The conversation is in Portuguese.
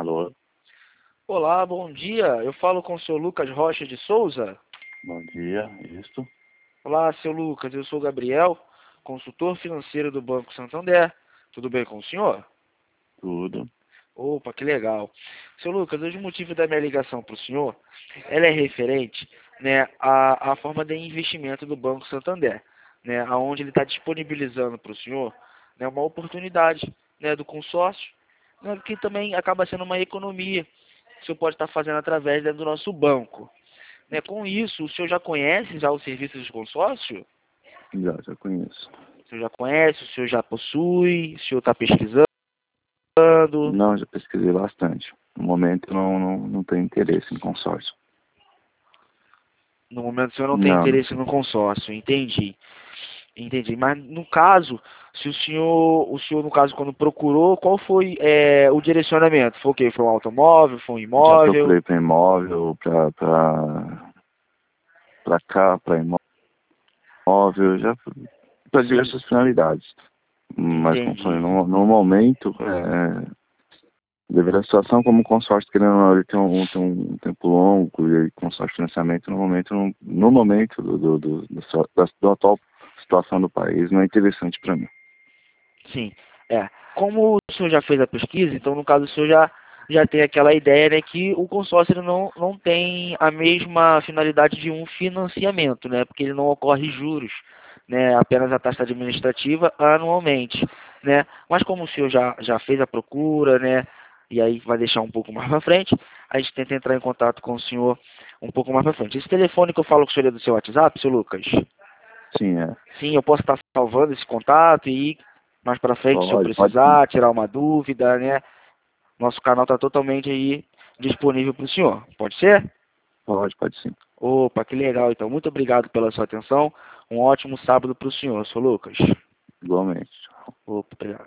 Alô, Olá, bom dia. Eu falo com o senhor Lucas Rocha de Souza. bom dia, isso, Olá, seu Lucas. Eu sou o Gabriel, consultor financeiro do Banco Santander. Tudo bem com o senhor? tudo. Opa, que legal. Seu Lucas, hoje o motivo da minha ligação para o senhor, ela é referente, né, à forma de investimento do Banco Santander, né, aonde ele está disponibilizando para o senhor, né, uma oportunidade, né, do consórcio, né, que também acaba sendo uma economia que o senhor pode estar fazendo através, né, do nosso banco. Né, com isso, o senhor já conhece já os serviços de consórcio? Já conheço. O senhor já conhece, o senhor já possui, o senhor está pesquisando? Não, já pesquisei bastante. No momento eu não tenho interesse em consórcio. No momento o senhor não tem Não, não interesse tem. no consórcio, entendi. Entendi. Mas no caso, se o senhor no caso quando procurou, qual foi o direcionamento? Foi o quê? Foi um automóvel, foi um Já imóvel? procurei para imóvel, para cá, para imóvel, já para Sim, diversas finalidades. Mas como falei, entendi. no momento, devido à situação como o consórcio, querendo ou não, ele tem um tempo longo e aí consórcio de financiamento, no momento da atual situação do país, não é interessante para mim. Sim. Como o senhor já fez a pesquisa, então no caso o senhor já tem aquela ideia, né, que o consórcio ele não tem a mesma finalidade de um financiamento, né, porque ele não ocorre juros, né, apenas a taxa administrativa anualmente, né. Mas como o senhor já fez a procura, né, e aí vai deixar um pouco mais para frente, a gente tenta entrar em contato com o senhor um pouco mais para frente. Esse telefone que eu falo com o senhor é do seu WhatsApp, seu Lucas? Sim, é. Sim, eu posso estar salvando esse contato e mais para frente, se eu Pode sim. precisar, tirar uma dúvida, né? Nosso canal está totalmente aí disponível para o senhor. Pode ser? Pode sim. Opa, que legal. Então, muito obrigado pela sua atenção. Um ótimo sábado para o senhor, seu Lucas. Igualmente. Opa, obrigado.